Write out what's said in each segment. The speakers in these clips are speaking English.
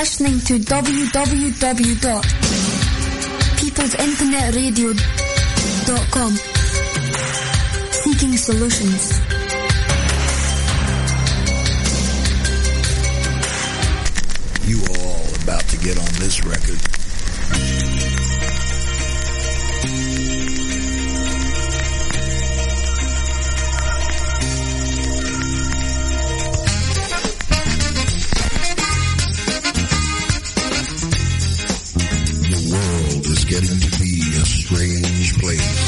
listening to www.peoplesinternetradio.com. Seeking solutions. You are all about to get on this record. Getting to be a strange place.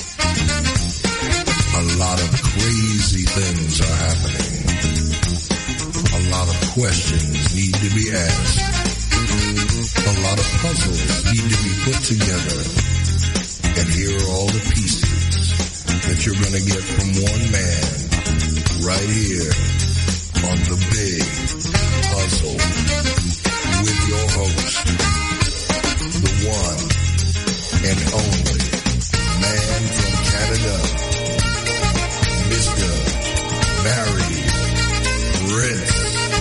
A lot of crazy things are happening. A lot of questions need to be asked. A lot of puzzles need to be put together. And here are all the pieces that you're going to get from one man right here on The Big Puzzle with your host, the one and only man from Canada, Mr. Barry Prince.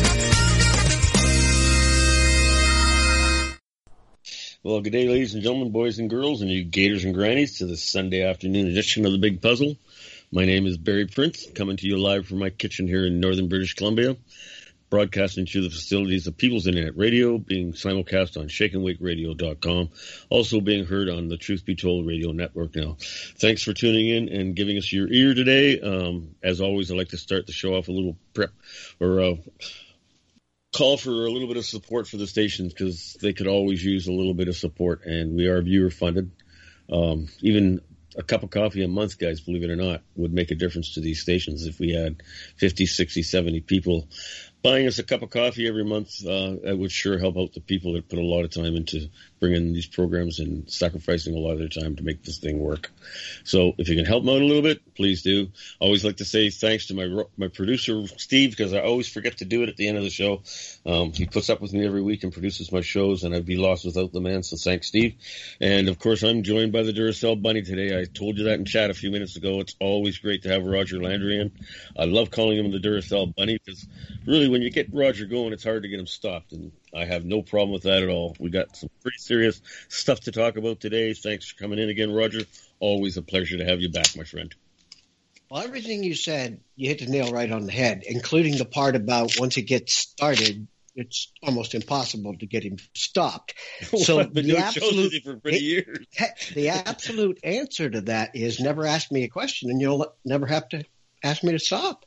Well, good day, ladies and gentlemen, boys and girls, and you gators and grannies, to this Sunday afternoon edition of The Big Puzzle. My name is Barry Prince, coming to you live from my kitchen here in northern British Columbia, broadcasting through the facilities of People's Internet Radio, being simulcast on shakeandwakeradio.com, also being heard on the Truth Be Told radio network now. Thanks for tuning in and giving us your ear today. As always, I'd like to start the show off a little prep or call for a little bit of support for the stations, because they could always use a little bit of support, and we are viewer funded. Even a cup of coffee a month, guys, believe it or not, would make a difference to these stations. If we had 50, 60, 70 people buying us a cup of coffee every month, it would sure help out the people that put a lot of time into bringing these programs and sacrificing a lot of their time to make this thing work. So if you can help them out a little bit, please do. I always like to say thanks to my producer, Steve, because I always forget to do it at the end of the show. He puts up with me every week and produces my shows, and I'd be lost without the man, so thanks, Steve. And, of course, I'm joined by the Duracell Bunny today. I told you that in chat a few minutes ago. It's always great to have Roger Landry in. I love calling him the Duracell Bunny, because really when you get Roger going, it's hard to get him stopped, and I have no problem with that at all. We got some pretty serious stuff to talk about today. Thanks for coming in again, Roger. Always a pleasure to have you back, my friend. Well, everything you said, you hit the nail right on the head, including the part about once it gets started, it's almost impossible to get him stopped. So I've been doing shows with you for pretty years. The absolute answer to that is never ask me a question, and you'll never have to ask me to stop.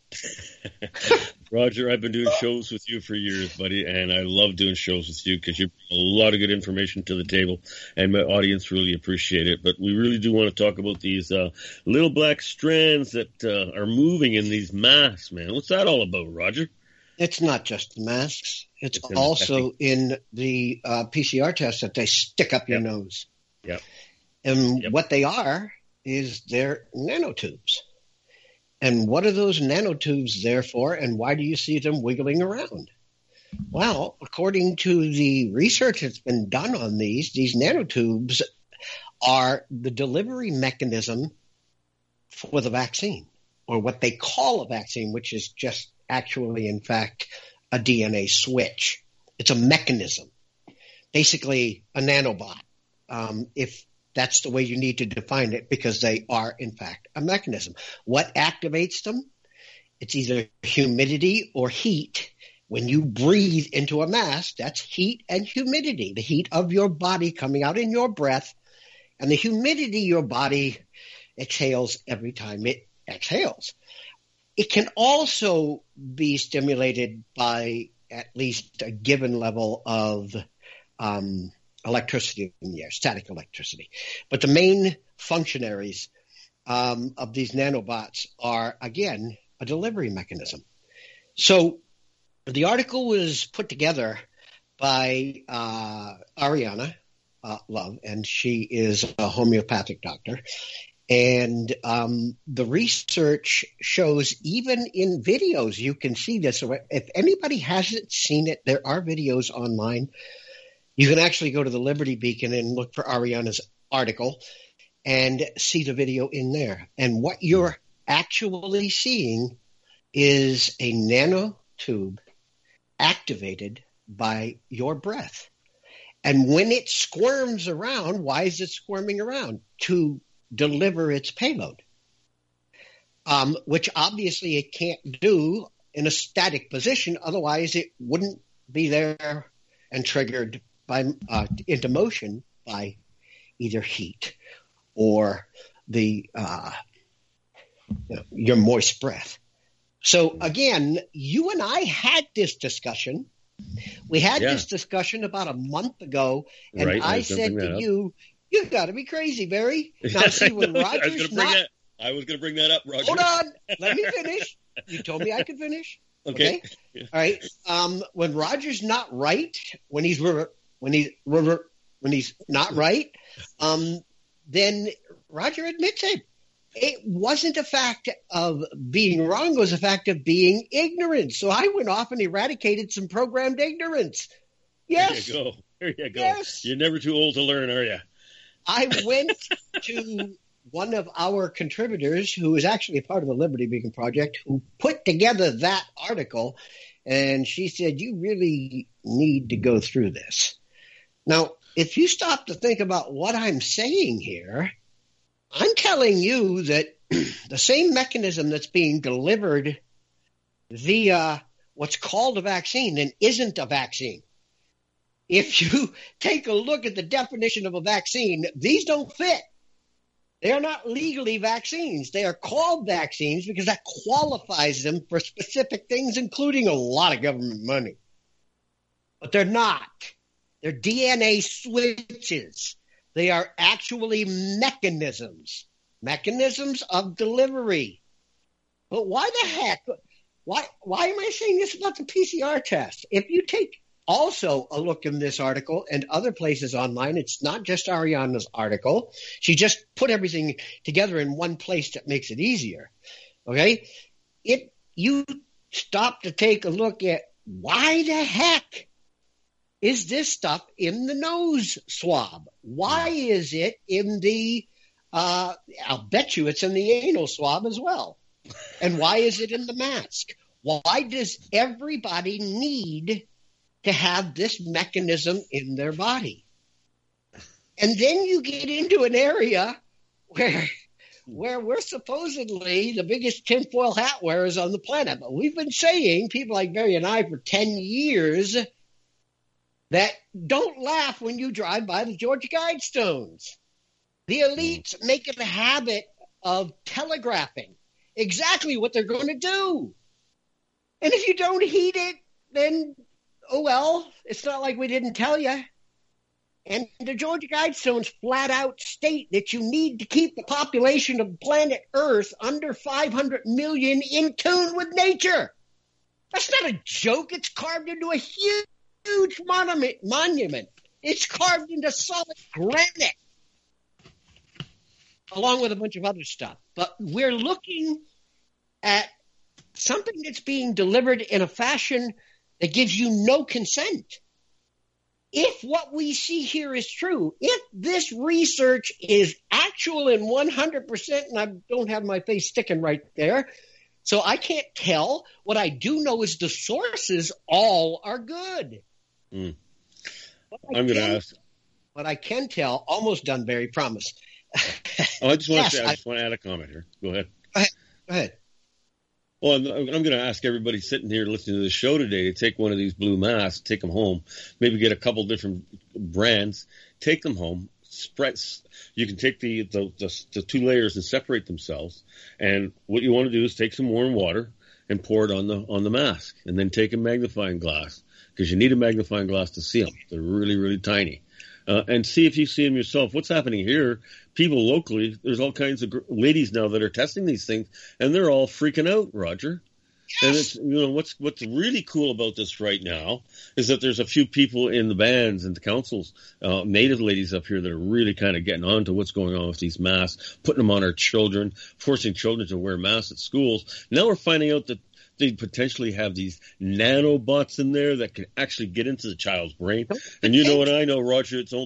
Roger, I've been doing shows with you for years, buddy, and I love doing shows with you because you bring a lot of good information to the table, and my audience really appreciate it. But we really do want to talk about these little black strands that are moving in these masks, man. What's that all about, Roger? It's not just the masks. It's also in the PCR test that they stick up your nose. Yep. And what they are is they're nanotubes. And what are those nanotubes there for, and why do you see them wiggling around? Well, according to the research that's been done on these nanotubes are the delivery mechanism for the vaccine, or what they call a vaccine, which is just actually, in fact, a DNA switch. It's a mechanism, basically a nanobot, if that's the way you need to define it, because they are, in fact, a mechanism. What activates them? It's either humidity or heat. When you breathe into a mask, that's heat and humidity, the heat of your body coming out in your breath, and the humidity your body exhales every time it exhales. It can also be stimulated by at least a given level of electricity in the air, static electricity. But the main functionaries of these nanobots are, again, a delivery mechanism. So the article was put together by Ariana Love, and she is a homeopathic doctor. And the research shows, even in videos, you can see this. So if anybody hasn't seen it, there are videos online. You can actually go to the Liberty Beacon and look for Ariana's article and see the video in there. And what you're actually seeing is a nanotube activated by your breath. And when it squirms around, why is it squirming around? To deliver its payload, which obviously it can't do in a static position. Otherwise, it wouldn't be there and triggered by into motion by either heat or the your moist breath. So again, you and I had this discussion. We had this discussion about a month ago, and I said to you, "You got to be crazy, Barry." Now, see, when Roger's I was going to bring that up, Roger. Hold on, let me finish. You told me I could finish. Okay. Yeah. All right. When Roger's not right, when he's not right, then Roger admits it. It wasn't a fact of being wrong. It was a fact of being ignorant. So I went off and eradicated some programmed ignorance. Yes. There you go. Yes. You're never too old to learn, are you? I went to one of our contributors, who is actually a part of the Liberty Beacon Project, who put together that article, and she said, "You really need to go through this." Now, if you stop to think about what I'm saying here, I'm telling you that the same mechanism that's being delivered via what's called a vaccine and isn't a vaccine. If you take a look at the definition of a vaccine, these don't fit. They are not legally vaccines. They are called vaccines because that qualifies them for specific things, including a lot of government money. But they're not. They're DNA switches. They are actually mechanisms of delivery. But why the heck? Why am I saying this about the PCR test? If you take also a look in this article and other places online, it's not just Ariana's article. She just put everything together in one place that makes it easier. Okay? You stop to take a look at why the heck is this stuff in the nose swab? Why is it in the I'll bet you it's in the anal swab as well. And why is it in the mask? Why does everybody need to have this mechanism in their body? And then you get into an area where we're supposedly the biggest tinfoil hat wearers on the planet. But we've been saying, people like Barry and I, for 10 years, that don't laugh when you drive by the Georgia Guidestones. The elites make it a habit of telegraphing exactly what they're going to do. And if you don't heed it, then, oh well, it's not like we didn't tell you. And the Georgia Guidestones flat out state that you need to keep the population of planet Earth under 500 million in tune with nature. That's not a joke. It's carved into a huge monument. It's carved into solid granite, along with a bunch of other stuff. But we're looking at something that's being delivered in a fashion that gives you no consent. If what we see here is true, if this research is actual and 100%, and I don't have my face sticking right there, so I can't tell. What I do know is the sources all are good. I'm going to ask. What I can tell, almost done, Barry, promise. I just want to add a comment here. Go ahead. Go ahead. Well, I'm going to ask everybody sitting here listening to the show today to take one of these blue masks, take them home, maybe get a couple different brands, take them home, spread. You can take the 2 layers and separate themselves. And what you want to do is take some warm water and pour it on the mask, and then take a magnifying glass, because you need a magnifying glass to see them. They're really, really tiny. And see if you see them yourself. What's happening here, people locally, there's all kinds of ladies now that are testing these things, and they're all freaking out, Roger. Yes. And it's, what's really cool about this right now is that there's a few people in the bands and the councils, native ladies up here, that are really kind of getting on to what's going on with these masks, putting them on our children, forcing children to wear masks at schools. Now we're finding out that they potentially have these nanobots in there that can actually get into the child's brain. And you know what I know, Roger? It's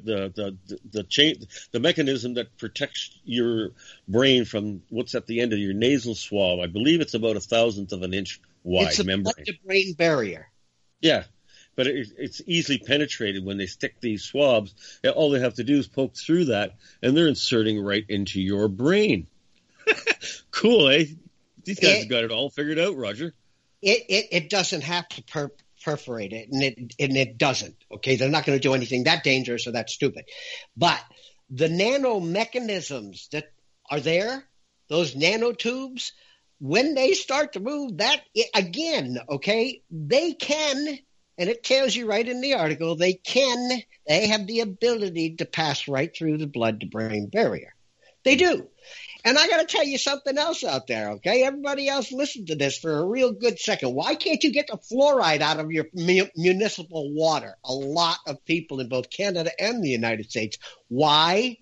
the mechanism that protects your brain from what's at the end of your nasal swab. I believe it's about 1,000th of an inch wide membrane. It's a blood-to-brain barrier. Yeah. but it's easily penetrated when they stick these swabs. All they have to do is poke through that, and they're inserting right into your brain. Cool, eh? These guys have got it all figured out, Roger. It doesn't have to perforate it, and it doesn't. Okay, they're not going to do anything that dangerous or that stupid. But the nanomechanisms that are there, those nanotubes, when they start to move, again, okay, they can, and it tells you right in the article, they have the ability to pass right through the blood-to-brain barrier. They do. And I got to tell you something else out there, okay? Everybody else listen to this for a real good second. Why can't you get the fluoride out of your municipal water? A lot of people in both Canada and the United States. Why?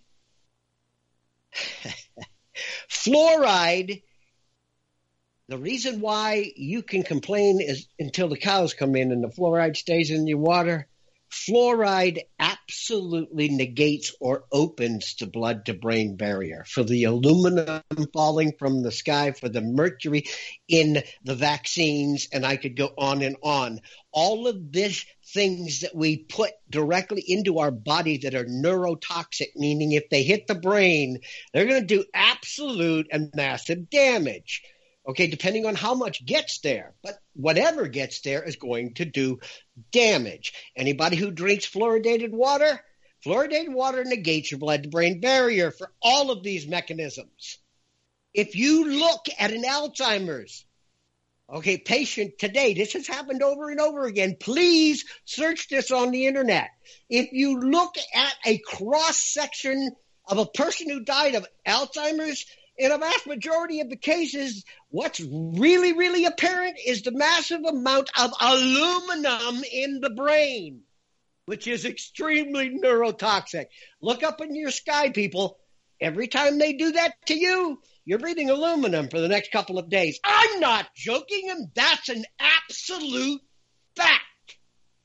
Fluoride, the reason why you can complain is until the cows come in and the fluoride stays in your water. Fluoride absolutely negates or opens the blood-to-brain barrier. For the aluminum falling from the sky, for the mercury in the vaccines, and I could go on and on. All of these things that we put directly into our body that are neurotoxic, meaning if they hit the brain, they're going to do absolute and massive damage. Okay, depending on how much gets there. But whatever gets there is going to do damage. Anybody who drinks fluoridated water negates your blood-to-brain barrier for all of these mechanisms. If you look at an Alzheimer's patient today, this has happened over and over again. Please search this on the internet. If you look at a cross-section of a person who died of Alzheimer's, in a vast majority of the cases, what's really, really apparent is the massive amount of aluminum in the brain, which is extremely neurotoxic. Look up in your sky, people. Every time they do that to you, you're breathing aluminum for the next couple of days. I'm not joking, and that's an absolute fact.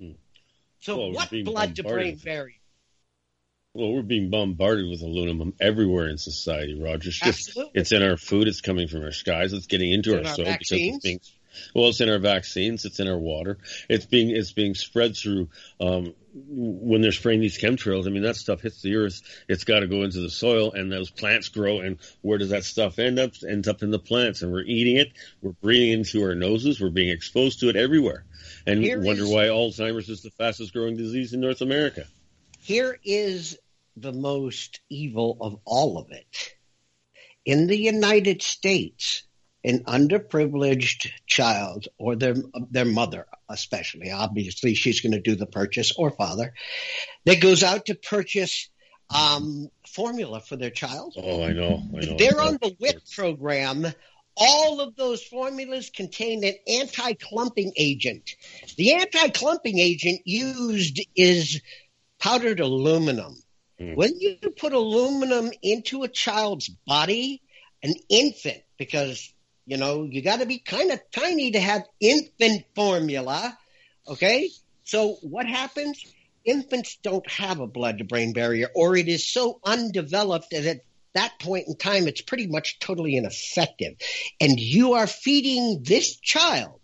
So what blood-to-brain barrier? Well, we're being bombarded with aluminum everywhere in society, Roger. Absolutely. It's in our food. It's coming from our skies. It's getting into our soil. Vaccines. It's in our vaccines. It's in our water. It's being spread through when they're spraying these chemtrails. I mean, that stuff hits the earth. It's got to go into the soil, and those plants grow. And where does that stuff end up? Ends up in the plants, and we're eating it. We're breathing it into our noses. We're being exposed to it everywhere. And wonder why Alzheimer's is the fastest growing disease in North America. Here is the most evil of all of it. In the United States, an underprivileged child or their mother especially, obviously she's going to do the purchase, or father, that goes out to purchase formula for their child. Oh, I know. They're on the WIC program. All of those formulas contain an anti-clumping agent. The anti-clumping agent used is powdered aluminum. When you put aluminum into a child's body, an infant, because, you got to be kind of tiny to have infant formula, okay? So what happens? Infants don't have a blood-to-brain barrier, or it is so undeveloped that at that point in time, it's pretty much totally ineffective. And you are feeding this child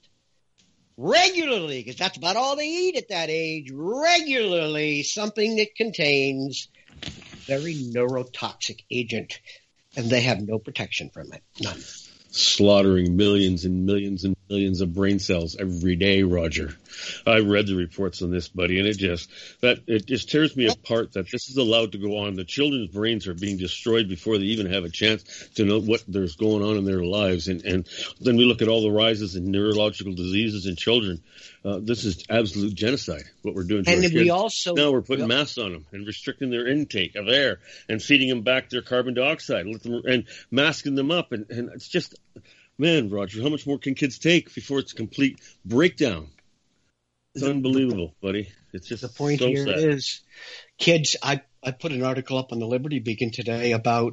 regularly, because that's about all they eat at that age, regularly something that contains very neurotoxic agent, and they have no protection from it, none. Slaughtering millions and millions and millions of brain cells every day, Roger. I read the reports on this, buddy, and it just tears me apart that this is allowed to go on. The children's brains are being destroyed before they even have a chance to know what there's going on in their lives. And then we look at all the rises in neurological diseases in children. This is absolute genocide, what we're doing to our kids. Now we're putting masks on them and restricting their intake of air and feeding them back their carbon dioxide and masking them up. And it's just, man, Roger, how much more can kids take before it's a complete breakdown? It's unbelievable, buddy. It's just the point so here sad. is kids. I put an article up on the Liberty Beacon today about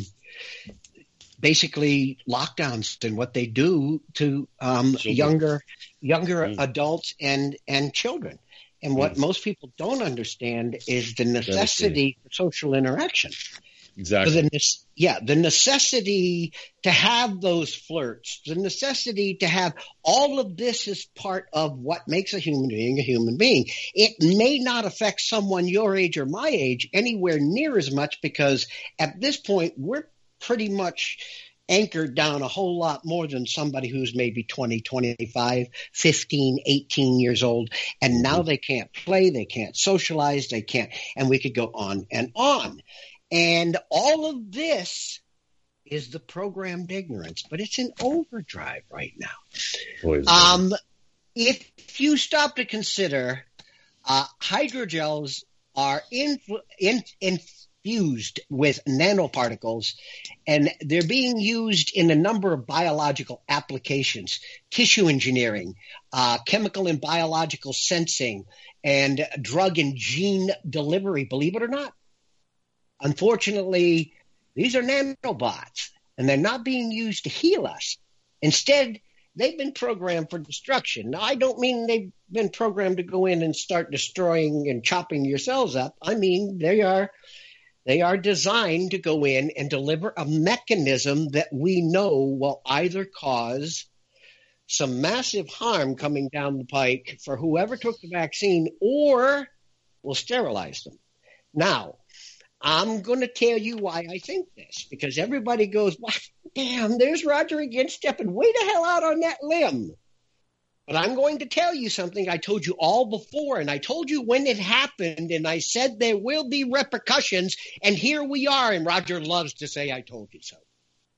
basically lockdowns and what they do to younger adults and children. And what most people don't understand is the necessity for social interaction. Exactly. The necessity to have those flirts, the necessity to have all of this is part of what makes a human being a human being. It may not affect someone your age or my age anywhere near as much, because at this point we're pretty much anchored down a whole lot more than somebody who's maybe 20, 25, 15, 18 years old. And now they can't play, they can't socialize, they can't, and we could go on and on. And all of this is the programmed ignorance, but it's in overdrive right now. If you stop to consider, hydrogels are infused with nanoparticles, and they're being used in a number of biological applications, tissue engineering, chemical and biological sensing, and drug and gene delivery, believe it or not. Unfortunately, these are nanobots, and they're not being used to heal us. Instead, they've been programmed for destruction. Now, I don't mean they've been programmed to go in and start destroying and chopping your cells up. I mean, they are designed to go in and deliver a mechanism that we know will either cause some massive harm coming down the pike for whoever took the vaccine, or will sterilize them. Now, I'm going to tell you why I think this, because everybody goes, well, damn, there's Roger again stepping way the hell out on that limb. But I'm going to tell you something I told you all before, and I told you when it happened, and I said there will be repercussions, and here we are, and Roger loves to say I told you so.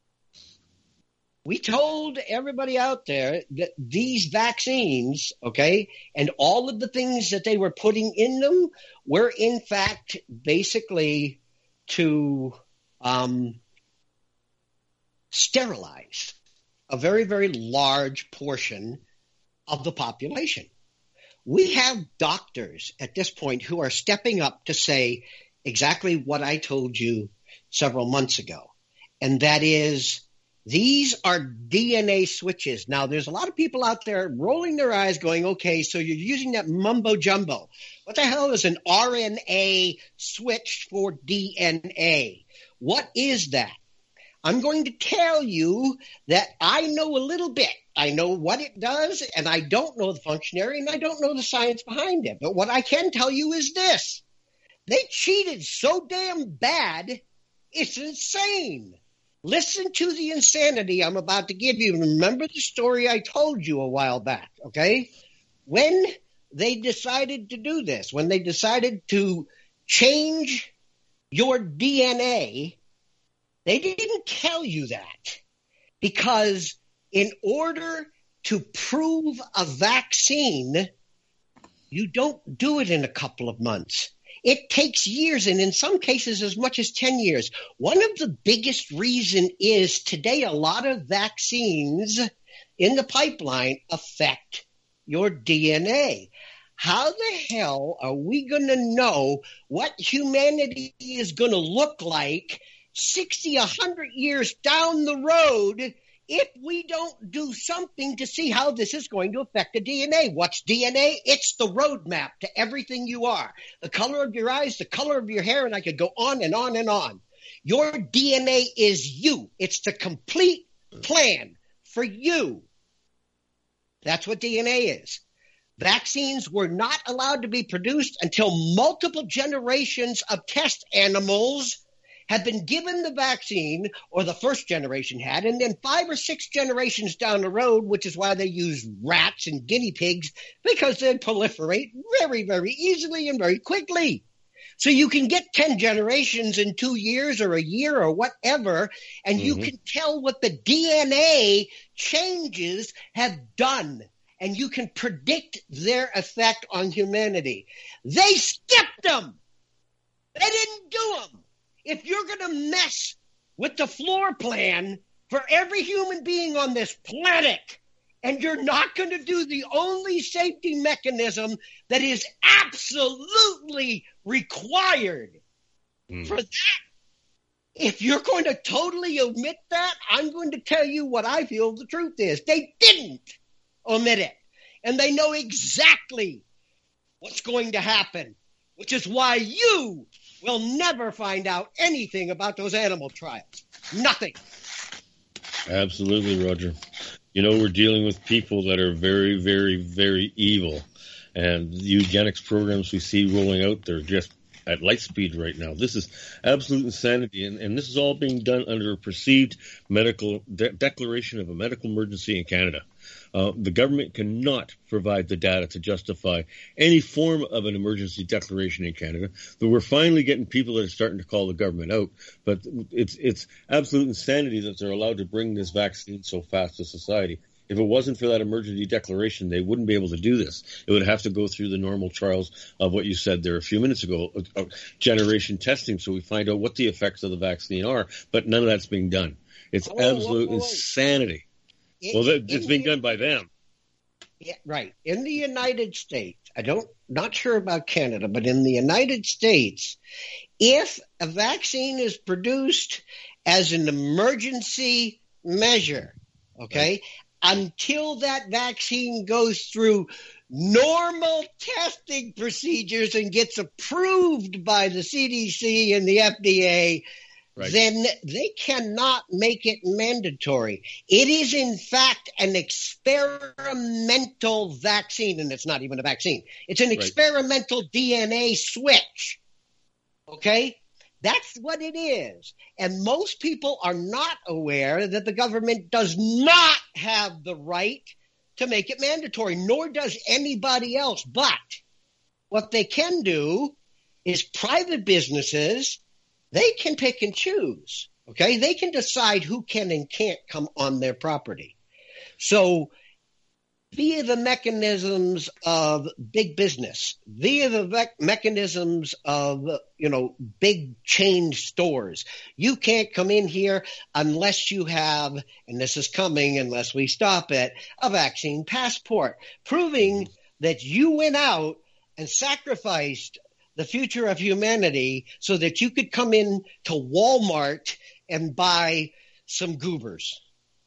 We told everybody out there that these vaccines, okay, and all of the things that they were putting in them were in fact basically to sterilize a very, very large portion of the population. We have doctors at this point who are stepping up to say exactly what I told you several months ago, and that is, these are DNA switches. Now, there's a lot of people out there rolling their eyes going, okay, so you're using that mumbo jumbo. What the hell is an RNA switch for DNA? What is that? I'm going to tell you that I know a little bit. I know what it does, and I don't know the functionary, and I don't know the science behind it. But what I can tell you is this. They cheated so damn bad, it's insane. Listen to the insanity I'm about to give you. Remember the story I told you a while back, okay? When they decided to do this, when they decided to change your DNA, they didn't tell you that, because in order to prove a vaccine, you don't do it in a couple of months. It takes years, and in some cases as much as 10 years. One of the biggest reasons is today a lot of vaccines in the pipeline affect your DNA. How the hell are we going to know what humanity is going to look like 60, 100 years down the road if we don't do something to see how this is going to affect the DNA? What's DNA? It's the roadmap to everything you are. The color of your eyes, the color of your hair, and I could go on and on and on. Your DNA is you. It's the complete plan for you. That's what DNA is. Vaccines were not allowed to be produced until multiple generations of test animals had been given the vaccine, or the first generation had, and then 5 or 6 generations down the road, which is why they use rats and guinea pigs, because they proliferate very, very easily and very quickly. So you can get 10 generations in 2 years or a year or whatever, and you can tell what the DNA changes have done, and you can predict their effect on humanity. They skipped them. They didn't do them. If you're going to mess with the floor plan for every human being on this planet, and you're not going to do the only safety mechanism that is absolutely required for that, if you're going to totally omit that, I'm going to tell you what I feel the truth is. They didn't omit it, and they know exactly what's going to happen, which is why you we'll never find out anything about those animal trials. Nothing. Absolutely, Roger. You know, we're dealing with people that are very, very, very evil. And the eugenics programs we see rolling out, they're just at light speed right now. This is absolute insanity. And this is all being done under a perceived medical declaration of a medical emergency in Canada. The government cannot provide the data to justify any form of an emergency declaration in Canada. But we're finally getting people that are starting to call the government out. But it's absolute insanity that they're allowed to bring this vaccine so fast to society. If it wasn't for that emergency declaration, they wouldn't be able to do this. It would have to go through the normal trials of what you said there a few minutes ago, generation testing, so we find out what the effects of the vaccine are. But none of that's being done. It's absolute insanity. It's being done by them. Yeah, right. In the United States, not sure about Canada, but in the United States, if a vaccine is produced as an emergency measure, okay, until that vaccine goes through normal testing procedures and gets approved by the CDC and the FDA, right, then they cannot make it mandatory. It is, in fact, an experimental vaccine, and it's not even a vaccine. It's an experimental DNA switch, okay? That's what it is. And most people are not aware that the government does not have the right to make it mandatory, nor does anybody else. But what they can do is private businesses, they can pick and choose, okay? They can decide who can and can't come on their property. So via the mechanisms of big business, via the mechanisms of, big chain stores, you can't come in here unless you have, and this is coming unless we stop it, a vaccine passport, proving that you went out and sacrificed the future of humanity so that you could come in to Walmart and buy some goobers.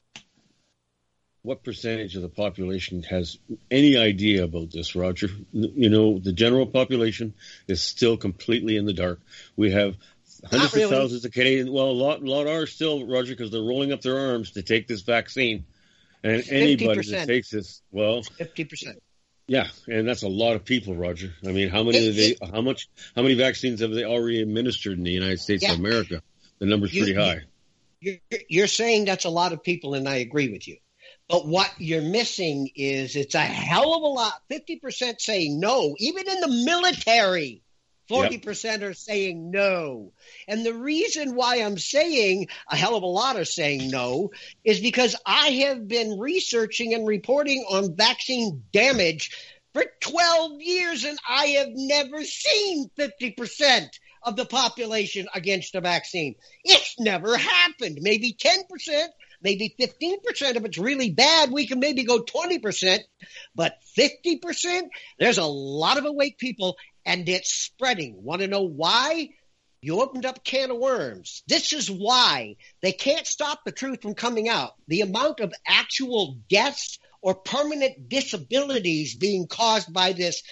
What percentage of the population has any idea about this, Roger? The general population is still completely in the dark. We have hundreds of thousands of Canadians. Well, a lot are still, Roger, because they're rolling up their arms to take this vaccine. And anybody 50%. That takes this, 50%. Yeah, and that's a lot of people, Roger. I mean, how many vaccines have they already administered in the United States of America? The number's pretty high. You're saying that's a lot of people, and I agree with you. But what you're missing is it's a hell of a lot. 50% saying no. Even in the military, 40% are saying no. And the reason why I'm saying a hell of a lot are saying no is because I have been researching and reporting on vaccine damage for 12 years, and I have never seen 50% of the population against a vaccine. It's never happened. Maybe 10%. Maybe 15% if it's really bad, we can maybe go 20%, but 50%, there's a lot of awake people, and it's spreading. Want to know why? You opened up a can of worms. This is why they can't stop the truth from coming out. The amount of actual deaths or permanent disabilities being caused by this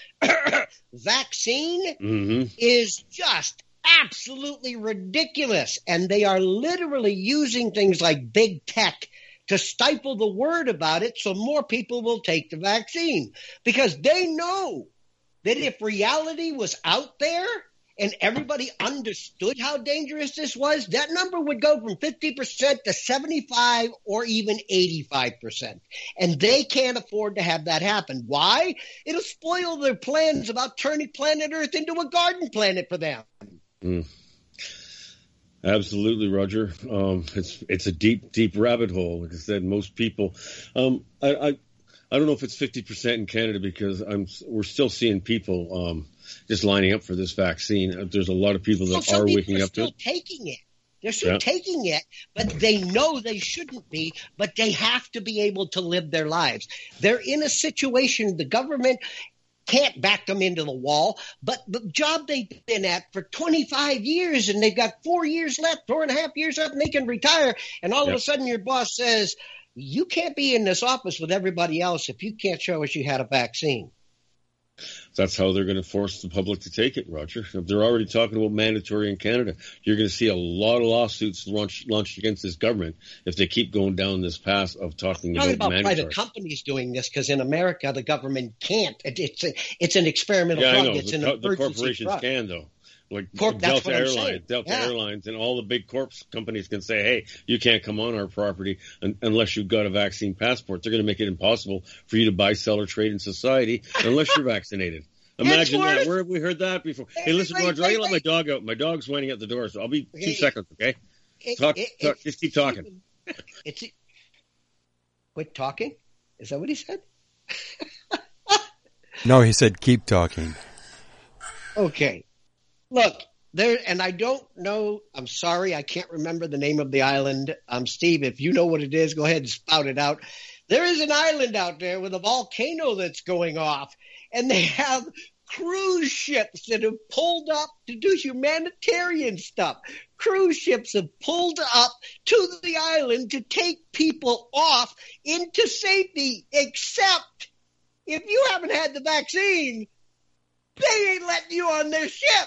vaccine is just absolutely ridiculous. And they are literally using things like big tech to stifle the word about it so more people will take the vaccine, because they know that if reality was out there and everybody understood how dangerous this was, that number would go from 50% to 75 or even 85%. And they can't afford to have that happen. Why? It'll spoil their plans about turning planet Earth into a garden planet for them. Absolutely, Roger. It's a deep rabbit hole. Like I said, most people. I don't know if it's 50% in Canada, because we're still seeing people just lining up for this vaccine. There's a lot of people that are waking up to it. Taking it. They're still taking it, but they know they shouldn't be. But they have to be able to live their lives. They're in a situation. The government can't back them into the wall, but the job they've been at for 25 years, and they've got 4 years left, 4.5 years left, and they can retire. And all of a sudden your boss says, you can't be in this office with everybody else if you can't show us you had a vaccine. that's how they're going to force the public to take it, Roger. If they're already talking about mandatory in Canada, you're going to see a lot of lawsuits launched against this government if they keep going down this path of talking about mandatory. Private companies doing this, because in America the government can't. It's an experimental drug. I know. It's an the emergency corporations drug. can, though. Like Delta Airlines, and all the big companies can say, hey, you can't come on our property unless you've got a vaccine passport. They're going to make it impossible for you to buy, sell, or trade in society unless you're vaccinated. Imagine that. Where have we heard that before? Hey, listen, Roger, I gotta let my dog out. My dog's whining at the door, so I'll be 2 seconds, okay? Talk, just keep talking. Quit talking? Is that what he said? No, he said keep talking. Okay. Look, and I don't know, I'm sorry, I can't remember the name of the island. Steve, if you know what it is, go ahead and spout it out. There is an island out there with a volcano that's going off, and they have cruise ships that have pulled up to do humanitarian stuff. Cruise ships have pulled up to the island to take people off into safety, except if you haven't had the vaccine, they ain't letting you on their ship.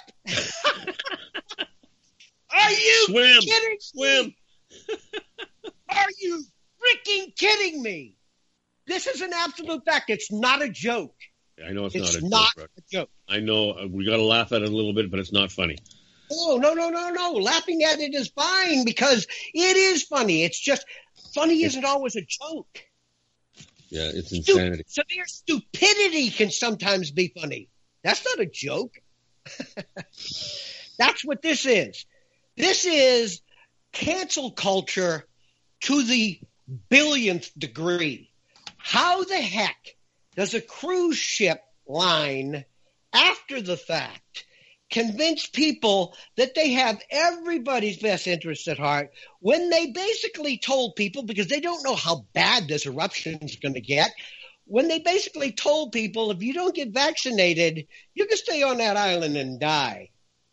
Are you kidding me? Are you freaking kidding me? This is an absolute fact. It's not a joke. I know it's not a joke. I know we got to laugh at it a little bit, but it's not funny. Oh, no. Laughing at it is fine because it is funny. It's just funny isn't always a joke. Yeah, it's insanity. Severe stupidity can sometimes be funny. That's not a joke. That's what this is. This is cancel culture to the billionth degree. How the heck does a cruise ship line, after the fact, convince people that they have everybody's best interests at heart when they basically told people, because they don't know how bad this eruption is going to get, when they basically told people, if you don't get vaccinated, you can stay on that island and die.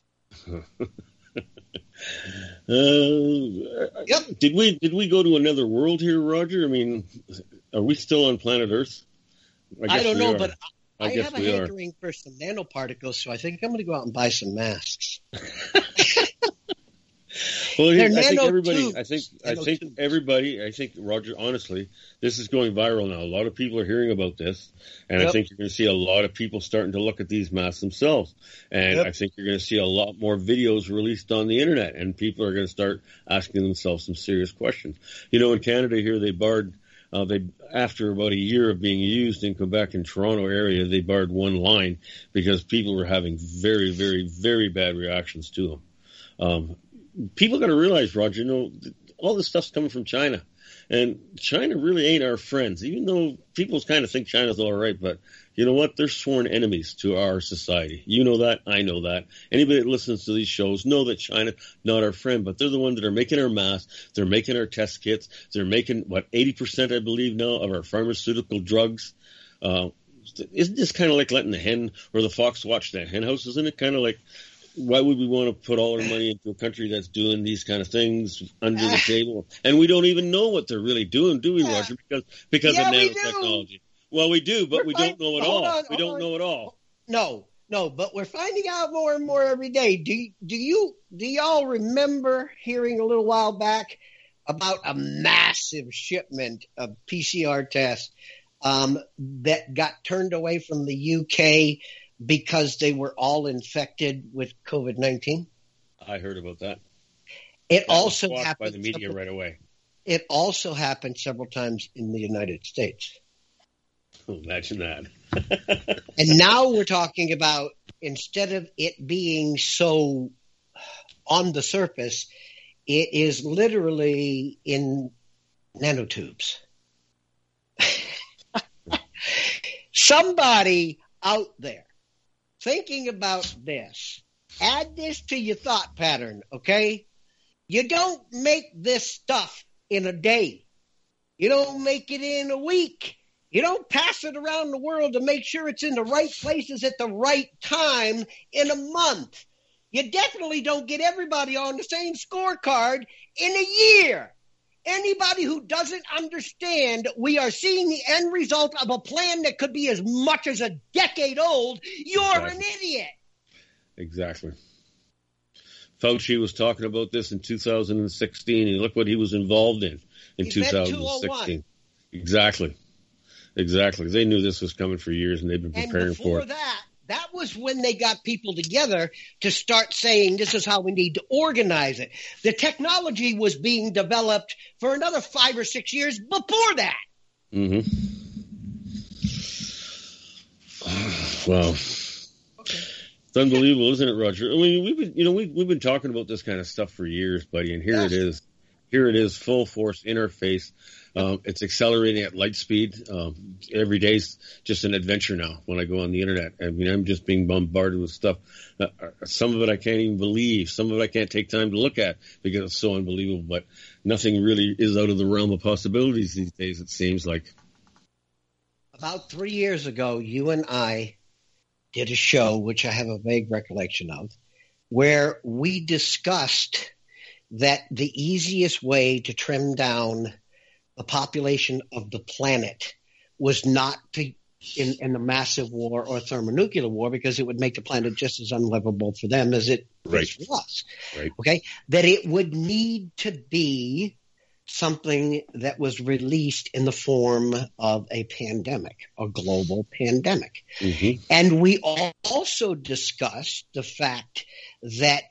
Yep. Did we go to another world here, Roger? I mean, are we still on planet Earth? I don't know, but I have a hankering for some nanoparticles, so I think I'm going to go out and buy some masks. Well, I think, Roger, honestly, this is going viral now. A lot of people are hearing about this, and I think you're going to see a lot of people starting to look at these masks themselves. And I think you're going to see a lot more videos released on the internet, and people are going to start asking themselves some serious questions. You know, in Canada here, they barred, after about a year of being used in Quebec and Toronto area, they barred one line because people were having very, very, very bad reactions to them. People got to realize, Roger, all this stuff's coming from China, and China really ain't our friends, even though people kind of think China's all right. But you know what? They're sworn enemies to our society. You know that. I know that. Anybody that listens to these shows know that China's not our friend, but they're the ones that are making our masks. They're making our test kits. They're making, 80%, I believe now, of our pharmaceutical drugs. Isn't this kind of like letting the hen or the fox watch that hen house? Isn't it kind of like, why would we want to put all our money into a country that's doing these kind of things under the table? And we don't even know what they're really doing, do we, Roger? Because of nanotechnology. Well, we do, but we don't know it all. We don't know it all. No, but we're finding out more and more every day. Do y'all remember hearing a little while back about a massive shipment of PCR tests that got turned away from the UK because they were all infected with COVID-19? I heard about that. It also happened by the media right away. It also happened several times in the United States. Imagine that. And now we're talking about, instead of it being so on the surface, it is literally in nanotubes. Somebody out there thinking about this, add this to your thought pattern, okay? You don't make this stuff in a day. You don't make it in a week. You don't pass it around the world to make sure it's in the right places at the right time in a month. You definitely don't get everybody on the same scorecard in a year. Anybody who doesn't understand we are seeing the end result of a plan that could be as much as a decade old, you're an idiot. Exactly. Fauci was talking about this in 2016, and look what he was involved in 2016. Exactly. They knew this was coming for years, and they've been preparing for it. And before that was when they got people together to start saying this is how we need to organize it. The technology was being developed for another 5 or 6 years before that. Mm-hmm. Wow. Okay. It's unbelievable, isn't it, Roger? I mean, we've been talking about this kind of stuff for years, buddy, and here it is. Here it is, full force in our face. It's accelerating at light speed. Every day's just an adventure now when I go on the internet. I mean, I'm just being bombarded with stuff. Some of it I can't even believe. Some of it I can't take time to look at because it's so unbelievable. But nothing really is out of the realm of possibilities these days, it seems like. About 3 years ago, you and I did a show, which I have a vague recollection of, where we discussed that the easiest way to trim down the population of the planet was not to in a massive war or thermonuclear war, because it would make the planet just as unlivable for them as it is for us. Right. Okay? That it would need to be something that was released in the form of a pandemic, a global pandemic. Mm-hmm. And we also discussed the fact that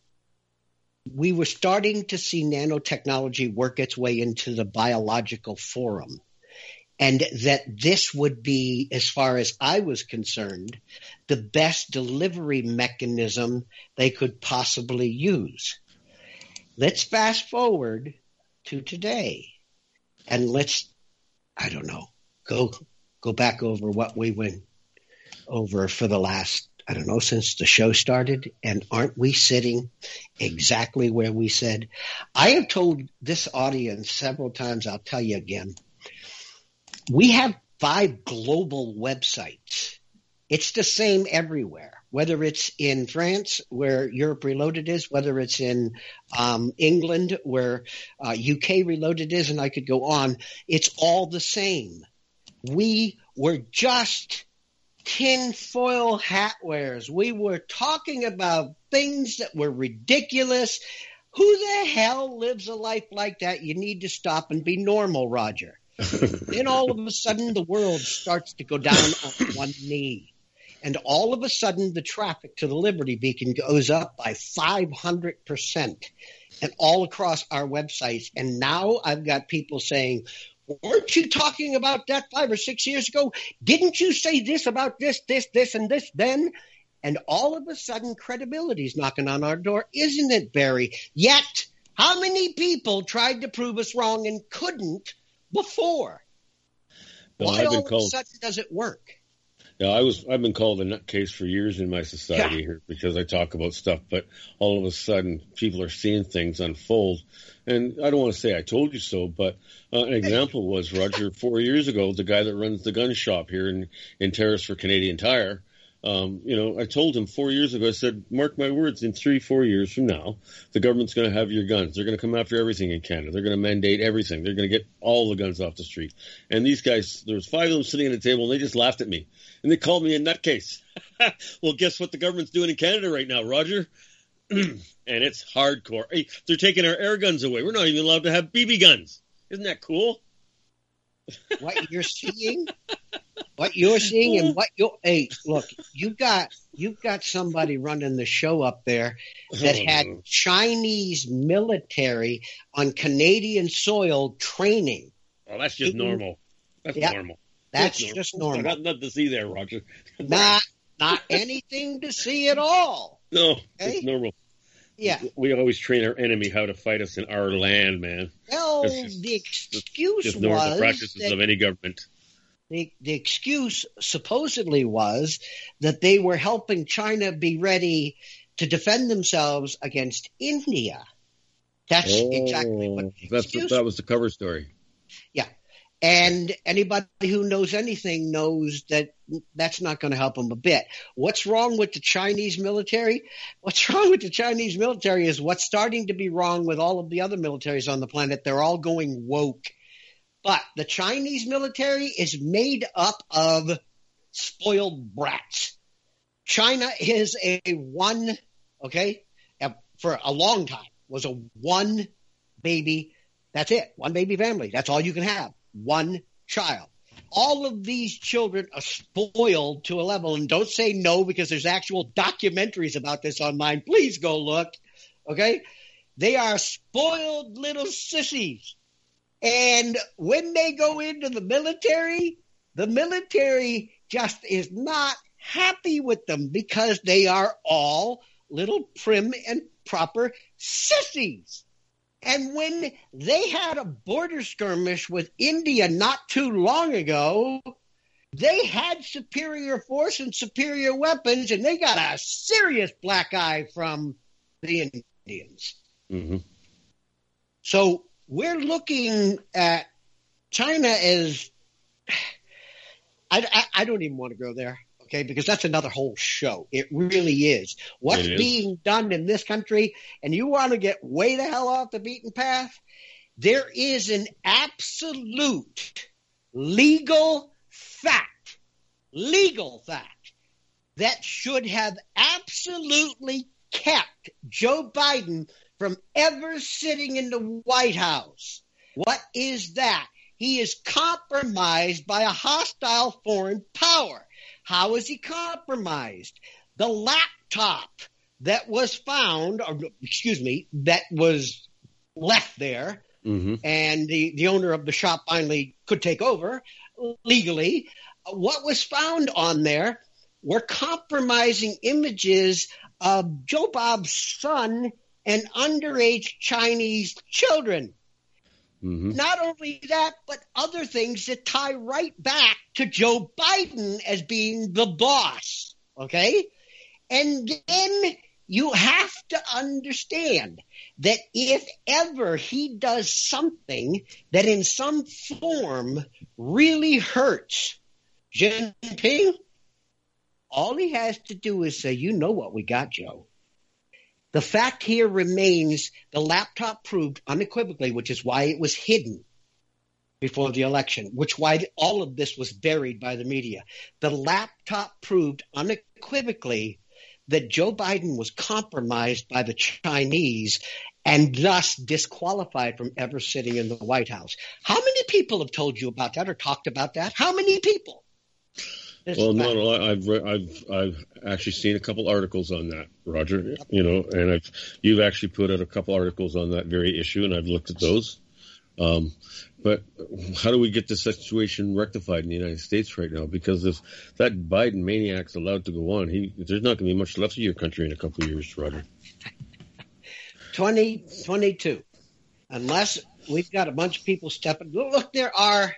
we were starting to see nanotechnology work its way into the biological forum, and that this would be, as far as I was concerned, the best delivery mechanism they could possibly use. Let's fast forward to today, and let's, I don't know, go back over what we went over for the last, I don't know, since the show started, and aren't we sitting exactly where we said? I have told this audience several times, I'll tell you again, we have 5 global websites. It's the same everywhere, whether it's in France, where Europe Reloaded is, whether it's in England, where UK Reloaded is, and I could go on. It's all the same. We were just tinfoil hat wearers. We were talking about things that were ridiculous. Who the hell lives a life like that? You need to stop and be normal, Roger. Then all of a sudden the world starts to go down on one knee. And all of a sudden the traffic to the Liberty Beacon goes up by 500%, and all across our websites. And now I've got people saying, weren't you talking about that 5 or 6 years ago? Didn't you say this about this, and this then? And all of a sudden credibility is knocking on our door, isn't it, Barry? Yet, how many people tried to prove us wrong and couldn't before? Why all of a sudden does it work? Yeah, I've been called a nutcase for years in my society here because I talk about stuff, but all of a sudden people are seeing things unfold. And I don't want to say I told you so, but an example was, Roger, 4 years ago, the guy that runs the gun shop here in Terrace for Canadian Tire, I told him 4 years ago, I said, mark my words, in 3-4 years from now, the government's going to have your guns. They're going to come after everything in Canada. They're going to mandate everything. They're going to get all the guns off the street. And these guys, there was 5 of them sitting at a table, and they just laughed at me. And they called me a nutcase. Well, guess what the government's doing in Canada right now, Roger? And it's hardcore. Hey, they're taking our air guns away. We're not even allowed to have BB guns. Isn't that cool? What you're seeing and what you're, hey, look, you've got somebody running the show up there that had Chinese military on Canadian soil training. Oh, that's just normal. That's normal. That's just normal. Nothing to see there, Roger. Not anything to see at all. No, it's normal. Yeah. We always train our enemy how to fight us in our land, man. Well, the excuse was the practices of any government. The excuse supposedly was that they were helping China be ready to defend themselves against India. That's exactly what the excuse was. That was the cover story. Yeah. And anybody who knows anything knows that that's not going to help them a bit. What's wrong with the Chinese military? What's wrong with the Chinese military is what's starting to be wrong with all of the other militaries on the planet. They're all going woke. But the Chinese military is made up of spoiled brats. China is for a long time, was a one baby. That's it. One baby family. That's all you can have. One child. All of these children are spoiled to a level, and don't say no because there's actual documentaries about this online. Please go look. Okay? They are spoiled little sissies. And when they go into the military just is not happy with them because they are all little prim and proper sissies. And when they had a border skirmish with India not too long ago, they had superior force and superior weapons, and they got a serious black eye from the Indians. Mm-hmm. So we're looking at China as I don't even want to go there, okay, because that's another whole show. It really is. What's being done in this country, and you want to get way the hell off the beaten path, there is an absolute legal fact that should have absolutely kept Joe Biden from ever sitting in the White House. What is that? He is compromised by a hostile foreign power. How is he compromised? The laptop that was found, that was left there, and the owner of the shop finally could take over legally. What was found on there were compromising images of Joe Bob's son and underage Chinese children. Mm-hmm. Not only that, but other things that tie right back to Joe Biden as being the boss, okay? And then you have to understand that if ever he does something that in some form really hurts Xi Jinping, all he has to do is say, you know what we got, Joe. The fact here remains the laptop proved unequivocally, which is why it was hidden before the election, which why all of this was buried by the media. The laptop proved unequivocally that Joe Biden was compromised by the Chinese and thus disqualified from ever sitting in the White House. How many people have told you about that or talked about that? How many people? Well, no, I've actually seen a couple articles on that, Roger. You know, and you've actually put out a couple articles on that very issue, and I've looked at those. But how do we get this situation rectified in the United States right now? Because if that Biden maniac's allowed to go on, there's not going to be much left of your country in a couple of years, Roger. 2022, unless we've got a bunch of people stepping. Look, there are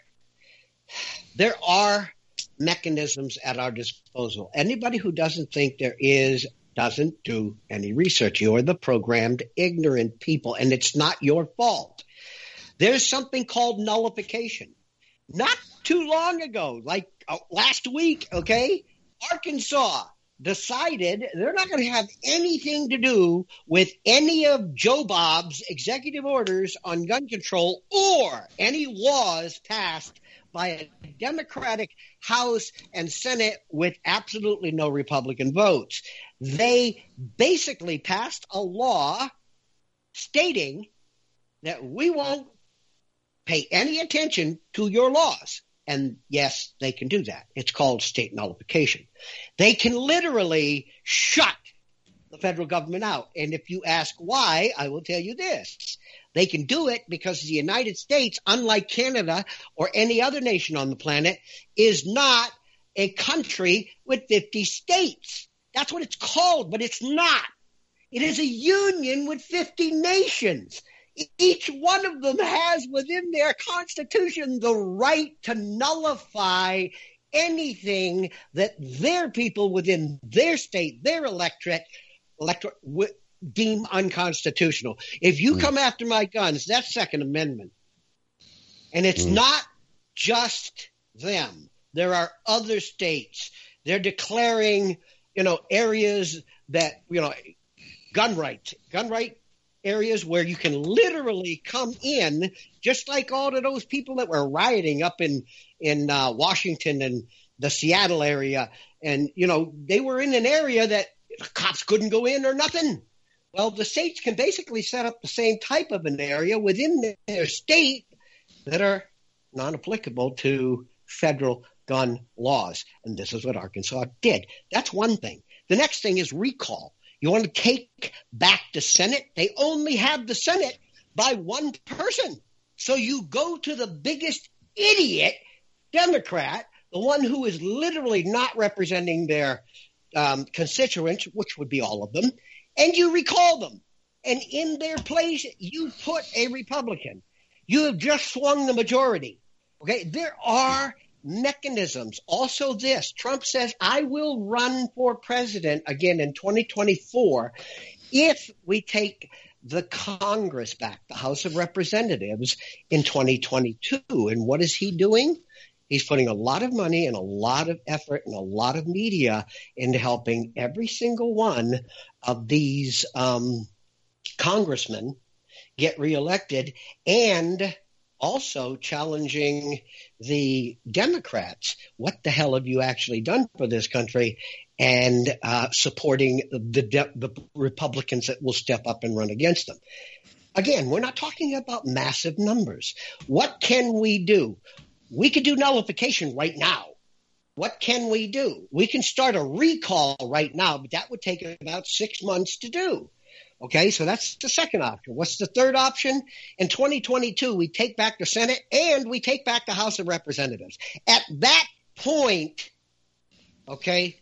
mechanisms at our disposal. Anybody who doesn't think there is doesn't do any research. You're the programmed ignorant people, and it's not your fault. There's something called nullification. Not too long ago, like last week, okay, Arkansas decided they're not going to have anything to do with any of Joe Bob's executive orders on gun control or any laws passed by a Democratic House and Senate with absolutely no Republican votes. They basically passed a law stating that we won't pay any attention to your laws. And yes, they can do that. It's called state nullification. They can literally shut the federal government out. And if you ask why, I will tell you this. They can do it because the United States, unlike Canada or any other nation on the planet, is not a country with 50 states. That's what it's called, but it's not. It is a union with 50 nations. Each one of them has within their constitution the right to nullify anything that their people within their state, their electorate deem unconstitutional. If you come after my guns, that's Second Amendment. And it's not just them. There are other states. They're declaring, areas that, gun right areas where you can literally come in, just like all of those people that were rioting up in Washington and the Seattle area. And, they were in an area that the cops couldn't go in or nothing. Well, the states can basically set up the same type of an area within their state that are non-applicable to federal gun laws. And this is what Arkansas did. That's one thing. The next thing is recall. You want to take back the Senate? They only have the Senate by one person. So you go to the biggest idiot Democrat, the one who is literally not representing their constituents, which would be all of them, and you recall them. And in their place, you put a Republican. You have just swung the majority. Okay, there are mechanisms. Also this, Trump says, I will run for president again in 2024 if we take the Congress back, the House of Representatives in 2022. And what is he doing? He's putting a lot of money and a lot of effort and a lot of media into helping every single one of these congressmen get reelected, and also challenging the Democrats. What the hell have you actually done for this country? And supporting the Republicans that will step up and run against them. Again, we're not talking about massive numbers. What can we do? We could do nullification right now. What can we do? We can start a recall right now, but that would take about 6 months to do. Okay, so that's the second option. What's the third option? In 2022, we take back the Senate and we take back the House of Representatives. At that point, okay,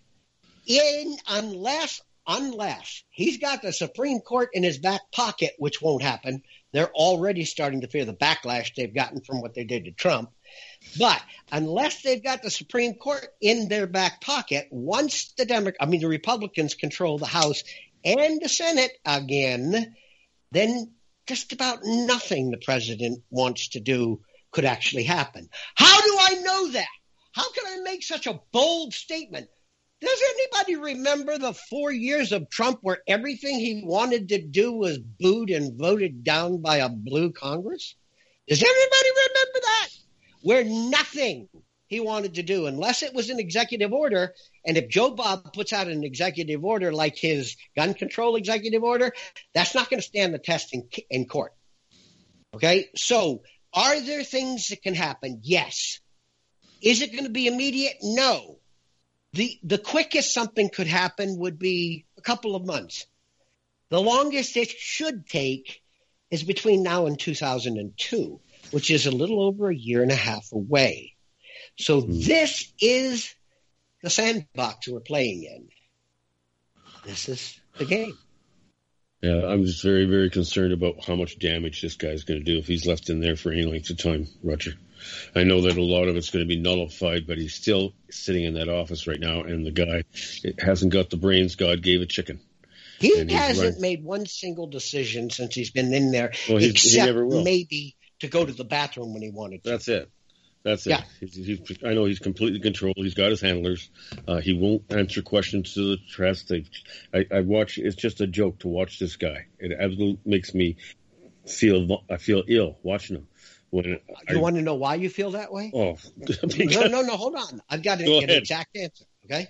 unless he's got the Supreme Court in his back pocket, which won't happen. They're already starting to fear the backlash they've gotten from what they did to Trump. But unless they've got the Supreme Court in their back pocket, once the Republicans control the House and the Senate again, then just about nothing the president wants to do could actually happen. How do I know that? How can I make such a bold statement? Does anybody remember the 4 years of Trump where everything he wanted to do was booed and voted down by a blue Congress? Does everybody remember that? Where nothing he wanted to do, unless it was an executive order. And if Joe Bob puts out an executive order like his gun control executive order, that's not going to stand the test in court. Okay, so are there things that can happen? Yes. Is it going to be immediate? No. The quickest something could happen would be a couple of months. The longest it should take is between now and 2002, which is a little over a year and a half away. So this is the sandbox we're playing in. This is the game. Yeah, I'm just very, very concerned about how much damage this guy's going to do if he's left in there for any length of time, Roger. I know that a lot of it's going to be nullified, but he's still sitting in that office right now, and the guy hasn't got the brains God gave a chicken. He hasn't made one single decision since he's been in there, except maybe to go to the bathroom when he wanted to. That's it. Yeah. I know he's completely controlled. He's got his handlers. He won't answer questions to the press. I watch. It's just a joke to watch this guy. It absolutely makes me feel ill watching him. You want to know why you feel that way? Oh, no. Hold on. I've got an exact answer. Okay.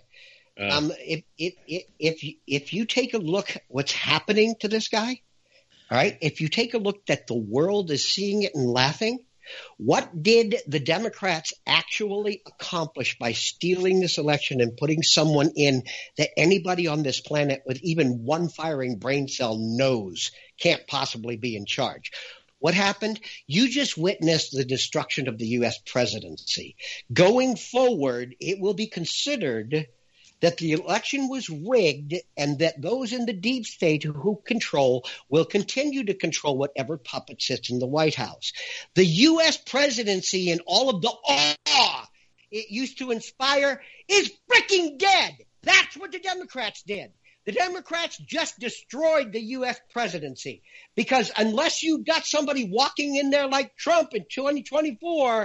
If you take a look what's happening to this guy, all right. If you take a look that the world is seeing it and laughing, what did the Democrats actually accomplish by stealing this election and putting someone in that anybody on this planet with even one firing brain cell knows can't possibly be in charge? What happened? You just witnessed the destruction of the U.S. presidency. Going forward, it will be considered that the election was rigged and that those in the deep state who control will continue to control whatever puppet sits in the White House. The U.S. presidency and all of the awe it used to inspire is freaking dead. That's what the Democrats did. The Democrats just destroyed the U.S. presidency because unless you got somebody walking in there like Trump in 2024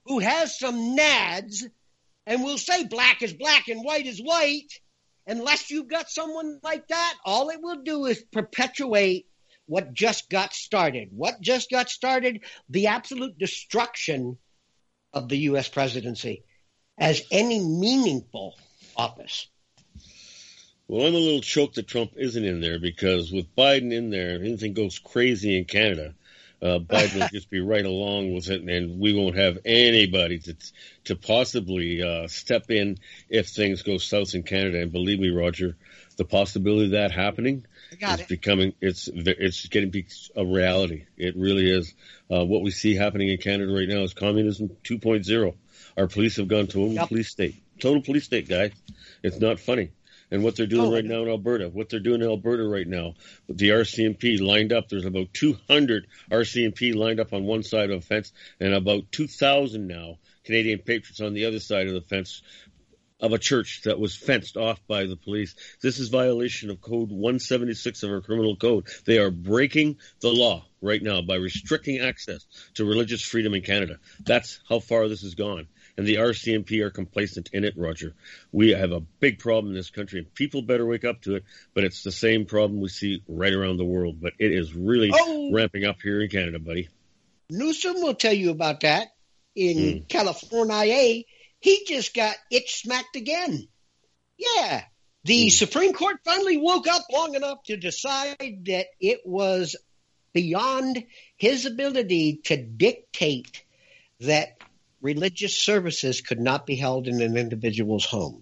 who has some nads and will say black is black and white is white, unless you've got someone like that, all it will do is perpetuate what just got started. What just got started? The absolute destruction of the U.S. presidency as any meaningful office. Well, I'm a little choked that Trump isn't in there, because with Biden in there, anything goes crazy in Canada, Biden will just be right along with it, and we won't have anybody to possibly step in if things go south in Canada. And believe me, Roger, the possibility of that happening it's getting to be a reality. It really is. What we see happening in Canada right now is communism 2.0. Our police have gone total police state. Total police state, guys. It's not funny. And what they're doing right now in Alberta, with the RCMP lined up, there's about 200 RCMP lined up on one side of the fence, and about 2,000 now Canadian patriots on the other side of the fence of a church that was fenced off by the police. This is violation of Code 176 of our criminal code. They are breaking the law right now by restricting access to religious freedom in Canada. That's how far this has gone. And the RCMP are complacent in it, Roger. We have a big problem in this country, and people better wake up to it, but it's the same problem we see right around the world. But it is really ramping up here in Canada, buddy. Newsom will tell you about that. In California, he just got itch-smacked again. Yeah. The Supreme Court finally woke up long enough to decide that it was beyond his ability to dictate that religious services could not be held in an individual's home.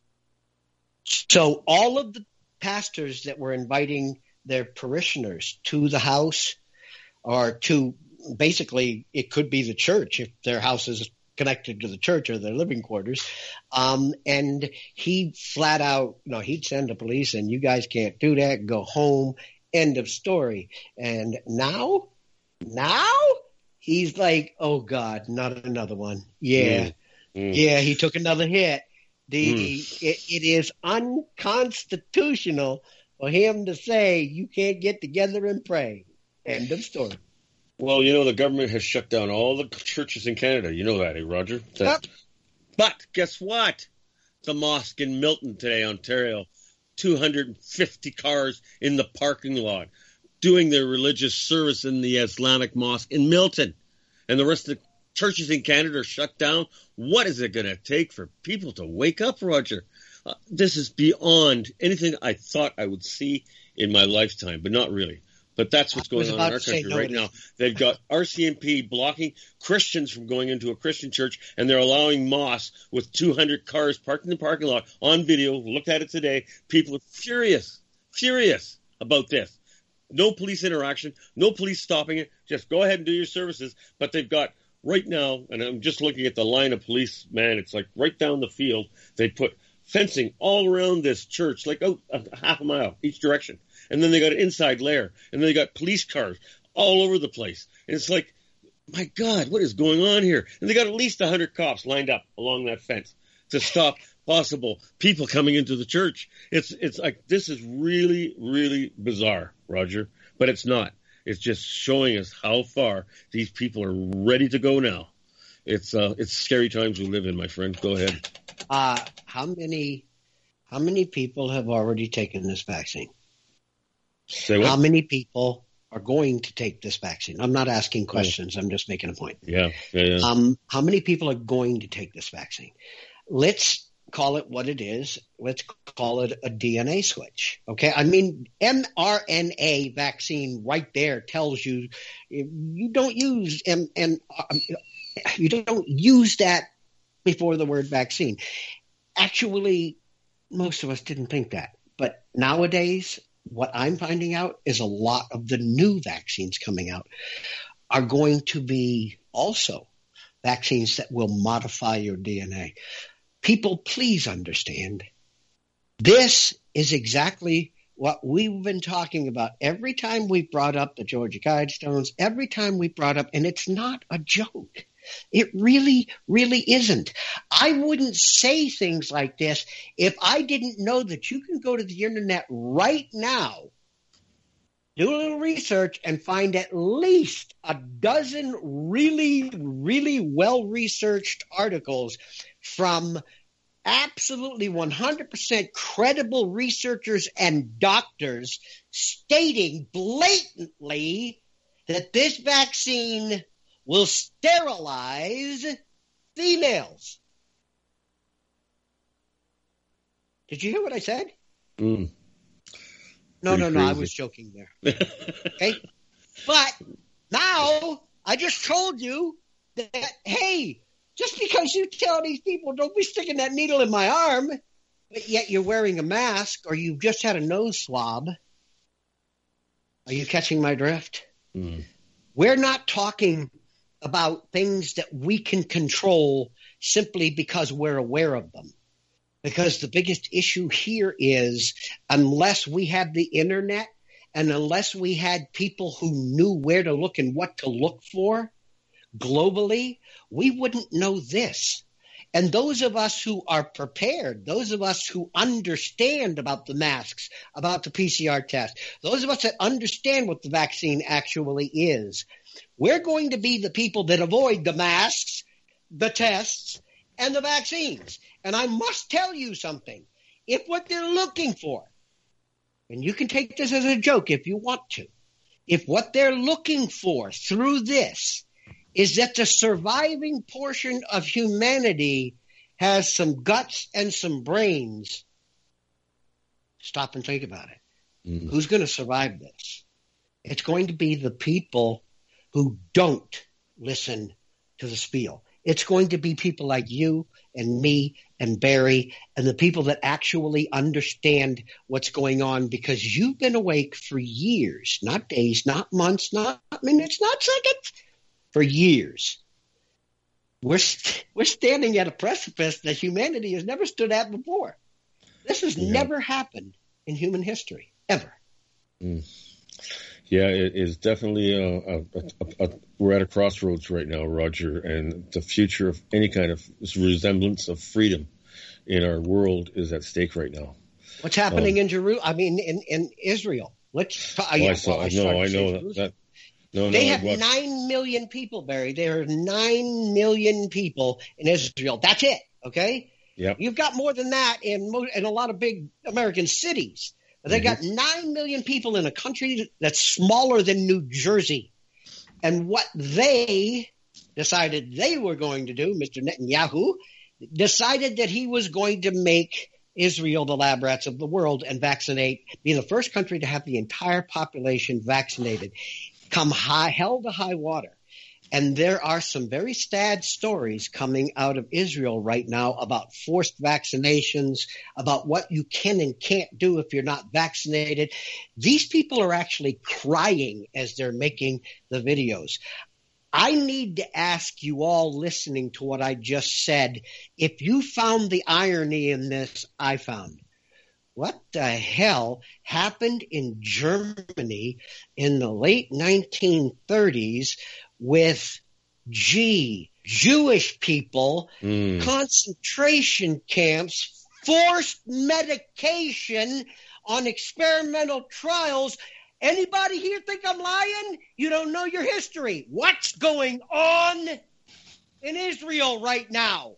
So all of the pastors that were inviting their parishioners to the house, or to basically it could be the church if their house is connected to the church or their living quarters, and he flat out, he'd send the police and you guys can't do that, go home, end of story. And now he's like, oh, God, not another one. Yeah. Yeah, he took another hit. It is unconstitutional for him to say you can't get together and pray. End of story. Well, the government has shut down all the churches in Canada. You know that, Roger? But guess what? The mosque in Milton today, Ontario, 250 cars in the parking lot, doing their religious service in the Islamic mosque in Milton, and the rest of the churches in Canada are shut down. What is it going to take for people to wake up, Roger? This is beyond anything I thought I would see in my lifetime, but not really. But that's what's going on in our country right now. They've got RCMP blocking Christians from going into a Christian church, and they're allowing mosques with 200 cars parked in the parking lot on video. Looked at it today. People are furious about this. No police interaction, no police stopping it. Just go ahead and do your services. But they've got right now, and I'm just looking at the line of police, man, it's like right down the field. They put fencing all around this church, like out a half a mile each direction. And then they got an inside layer. And then they got police cars all over the place. And it's like, my God, what is going on here? And they got at least 100 cops lined up along that fence to stop possible people coming into the church. It's like, this is really, really bizarre, Roger. But it's not. It's just showing us how far these people are ready to go now. It's scary times we live in, my friend. Go ahead. How many people have already taken this vaccine? Say what? How many people are going to take this vaccine? I'm not asking questions. I'm just making a point. Yeah. How many people are going to take this vaccine? Let's call it what it is. Let's call it a DNA switch. Okay. I mean, mRNA vaccine right there tells you you don't use you don't use that before the word vaccine. Actually, most of us didn't think that. But nowadays, what I'm finding out is a lot of the new vaccines coming out are going to be also vaccines that will modify your DNA. People, please understand, this is exactly what we've been talking about every time we brought up the Georgia Guidestones, every time we brought up, and it's not a joke. It really, really isn't. I wouldn't say things like this if I didn't know that you can go to the internet right now do a little research and find at least a dozen really, really well-researched articles from absolutely 100% credible researchers and doctors stating blatantly that this vaccine will sterilize females. Did you hear what I said? Mm. No, Pretty I crazy. was joking there. Okay? But now I just told you that, hey, just because you tell these people don't be sticking that needle in my arm, but yet you're wearing a mask or you've just had a nose swab, are you catching my drift? Mm. We're not talking about things that we can control simply because we're aware of them. Because the biggest issue here is unless we have the internet and unless we had people who knew where to look and what to look for globally, we wouldn't know this. And those of us who are prepared, those of us who understand about the masks, about the PCR test, those of us that understand what the vaccine actually is, we're going to be the people that avoid the masks, the tests, and the vaccines. And I must tell you something. If what they're looking for, and you can take this as a joke if you want to, if what they're looking for through this is that the surviving portion of humanity has some guts and some brains, stop and think about it. Mm. Who's going to survive this? It's going to be the people who don't listen to the spiel. It's going to be people like you and me and Barry and the people that actually understand what's going on because you've been awake for years, not days, not months, not minutes, not seconds, for years. We're standing at a precipice that humanity has never stood at before. This has never happened in human history, ever. Mm. Yeah, it is definitely we're at a crossroads right now, Roger, and the future of any kind of resemblance of freedom in our world is at stake right now. What's happening in Jerusalem? I mean, in Israel. I know that. They have 9 million people, Barry. There are 9 million people in Israel. That's it, okay? Yep. You've got more than that in a lot of big American cities. They got 9 million people in a country that's smaller than New Jersey. And what they decided they were going to do, Mr. Netanyahu, decided that he was going to make Israel the lab rats of the world and be the first country to have the entire population vaccinated. Come hell to high water. And there are some very sad stories coming out of Israel right now about forced vaccinations, about what you can and can't do if you're not vaccinated. These people are actually crying as they're making the videos. I need to ask you all listening to what I just said, if you found the irony in this, I found. What the hell happened in Germany in the late 1930s with Jewish people, concentration camps, forced medication on experimental trials? Anybody here think I'm lying? You don't know your history. What's going on in Israel right now?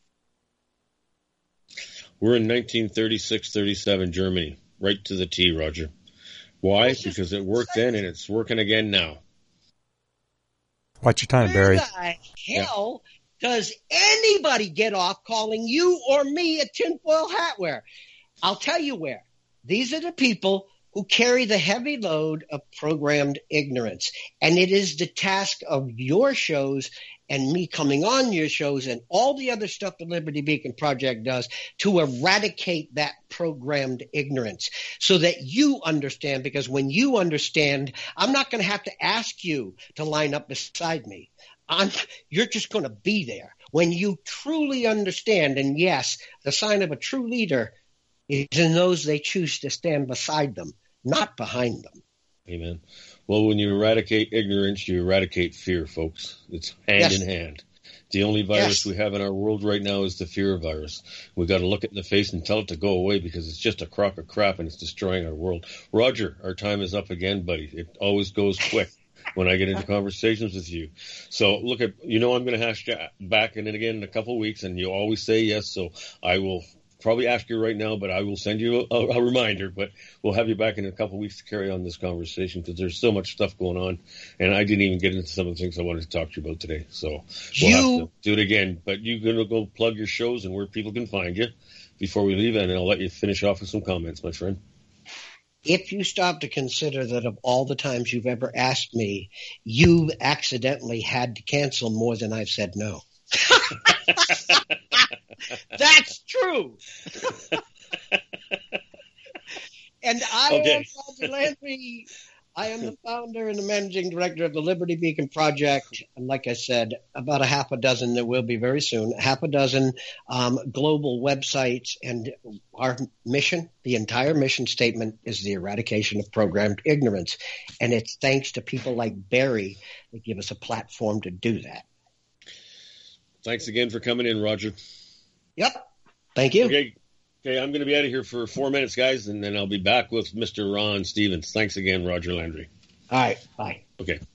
We're in 1936-37 Germany, right to the T, Roger. Why? Because it worked then and it's working again now. Watch your time, Barry. Where the hell does anybody get off calling you or me a tinfoil hat wearer? I'll tell you where. These are the people who carry the heavy load of programmed ignorance. And it is the task of your shows and me coming on your shows and all the other stuff the Liberty Beacon Project does to eradicate that programmed ignorance so that you understand, because when you understand, I'm not going to have to ask you to line up beside me. You're just going to be there. When you truly understand, and yes, the sign of a true leader is in those they choose to stand beside them, not behind them. Amen. Well, when you eradicate ignorance, you eradicate fear, folks. It's hand in hand. The only virus Yes. we have in our world right now is the fear virus. We've got to look it in the face and tell it to go away because it's just a crock of crap and it's destroying our world. Roger, our time is up again, buddy. It always goes quick when I get into conversations with you. So look at, I'm going to hash back in it again in a couple of weeks, and you always say yes. So I will probably ask you right now, but I will send you a reminder. But we'll have you back in a couple of weeks to carry on this conversation because there's so much stuff going on, and I didn't even get into some of the things I wanted to talk to you about today. So we'll have to do it again. But you're going to go plug your shows and where people can find you before we leave, and I'll let you finish off with some comments, my friend. If you stop to consider that of all the times you've ever asked me, you've accidentally had to cancel more than I've said no. That's true. And I am Roger Landry. I am the founder and the managing director of the Liberty Beacon Project. And like I said, about a half a dozen, there will be very soon, half a dozen global websites. And our mission, the entire mission statement, is the eradication of programmed ignorance. And it's thanks to people like Barry that give us a platform to do that. Thanks again for coming in, Roger. Yep. Thank you. Okay, I'm going to be out of here for 4 minutes, guys, and then I'll be back with Mr. Ron Stevens. Thanks again, Roger Landry. All right. Bye. Okay.